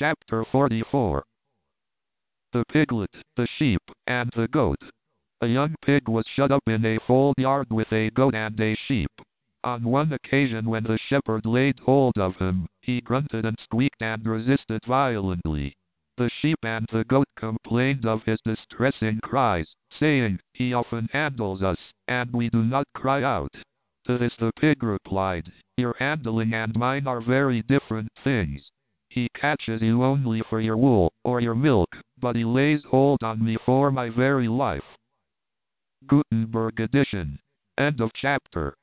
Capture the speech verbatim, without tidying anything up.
Chapter forty-four. The Piglet, the Sheep, and the Goat. A young pig was shut up in a fold yard with a goat and a sheep. On one occasion when the shepherd laid hold of him, he grunted and squeaked and resisted violently. The sheep and the goat complained of his distressing cries, saying, "He often handles us, and we do not cry out." To this the pig replied, "Your handling and mine are very different things. He catches you only for your wool, or your milk, but he lays hold on me for my very life." Gutenberg edition. End of chapter.